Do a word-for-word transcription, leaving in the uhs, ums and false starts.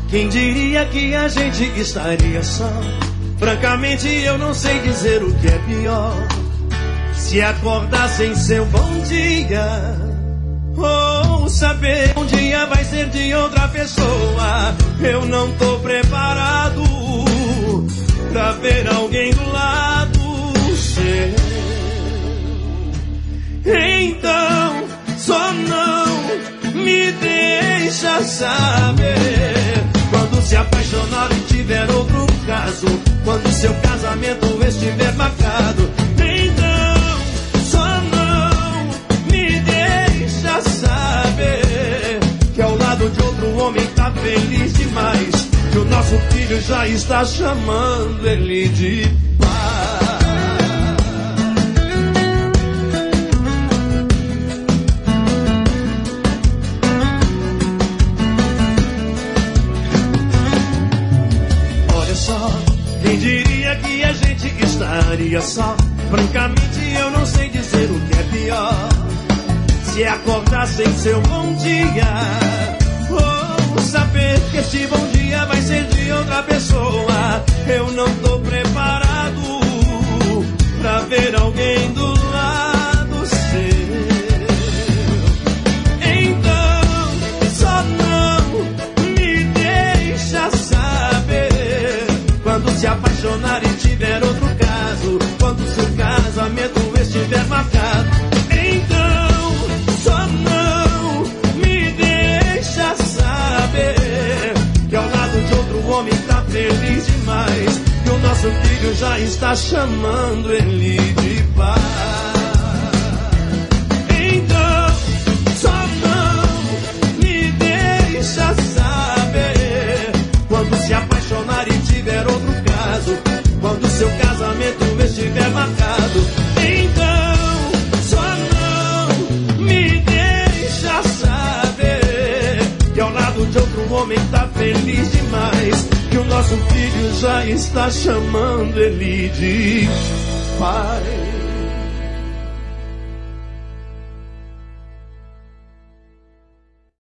Quem diria que a gente estaria só? Francamente eu não sei dizer o que é pior. Se acordar sem seu bom dia, ou saber que um dia vai ser de outra pessoa. Eu não tô preparado pra ver alguém do lado seu. Então só não me deixa saber quando se apaixonar e tiver outro caso, quando seu casamento estiver marcado. Então só não me deixa saber que ao lado de outro homem tá feliz demais, que o nosso filho já está chamando ele de pai. Quem diria que a gente estaria só? Francamente eu não sei dizer o que é pior. Se acordar sem seu bom dia, ou saber que este bom dia vai ser de outra pessoa. Eu não tô preparado pra ver alguém do lado seu. Então só não me deixa saber quando se apaixonar e tiver outro caso, quando seu casamento estiver marcado. Então só não me deixa saber que ao lado de outro homem tá feliz demais, que o nosso filho já está chamando ele de pai. Então só não me deixa saber quando se apaixonar e tiver outro caso, quando seu casamento estiver marcado. Então só não me deixa saber que ao lado de outro homem tá feliz demais, que o nosso filho já está chamando ele de pai.